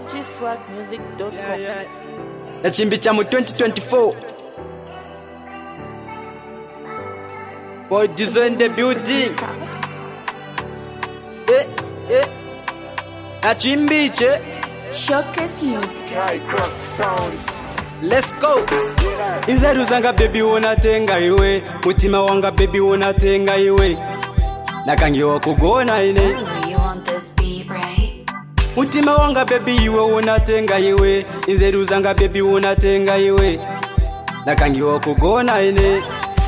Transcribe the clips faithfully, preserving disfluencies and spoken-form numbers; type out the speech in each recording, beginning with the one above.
g swag music dot com. Yeah, yeah. Na chimbi chamu twenty twenty-four. Boy design the building. Eh, eh. Na chimbi che. Showcase music. High Cross Sounds. Let's go. Inzeru zanga baby unatenga iwe, mutima wanga baby unatenga iwe. Nakangiwa kugona ine. You want this beat, right? Mutima wanga baby iwe unatenga iwe, inzeru zanga baby unatenga iwe. Nakangiwa kugona ine.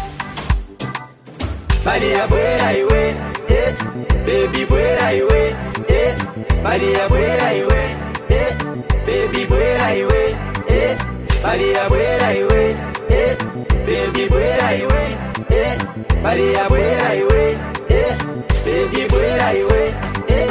Bali ya bwera iwe, eh. Baby bwera iwe, eh. Bali ya bwera iwe, eh. Baby bwera iwe, eh. Bali ya bwera iwe, eh. Baby bwera iwe, eh. Bali ya bwera iwe, eh. Baby bwera iwe, eh.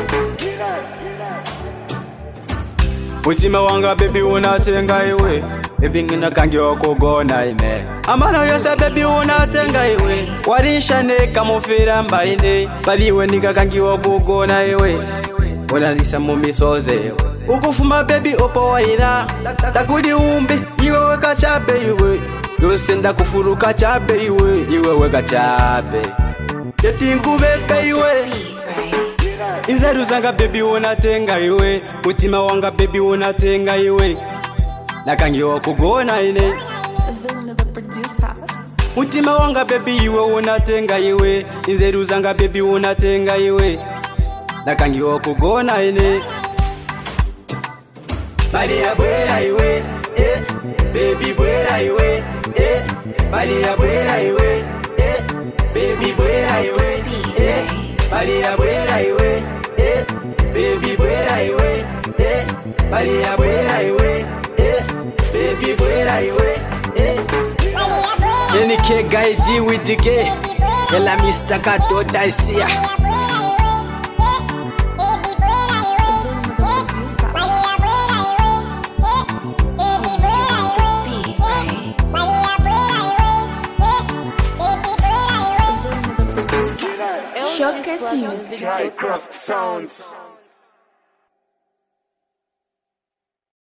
Mutima wanga baby unatenga iwe, baby ngina kangi okugona ine. Amana yose baby unatenga iwe, warishane kamufira mbaine, baliwe nika kangi okugona iwe. Unalisa mu misoze ukufuma baby opo waira, takudi umbi iwe weka chape iwe, yose ndakufuruka chape iwe, iwe weka chape yetingu bebe iwe. Inzeru zanga baby unatenga iwe, mutima wanga baby unatenga iwe. Nakangiwa kugona ine. Mutima wanga baby iwe unatenga iwe, inzeru zanga baby unatenga iwe. Nakangiwa kugona ine. Bali ya bwera iwe, eh. Baby bwera iwe, eh. Bali ya bwera iwe, eh. Baby bwera iwe, eh. Bali ya bwera iwe, eh. Baby bwera iwe, eh. Bali ya bwera iwe, eh. Baby bwera iwe, eh. Yeni ke guide with the gay, ela Mister Kato Daisia. Showcase music. High Cross Sounds.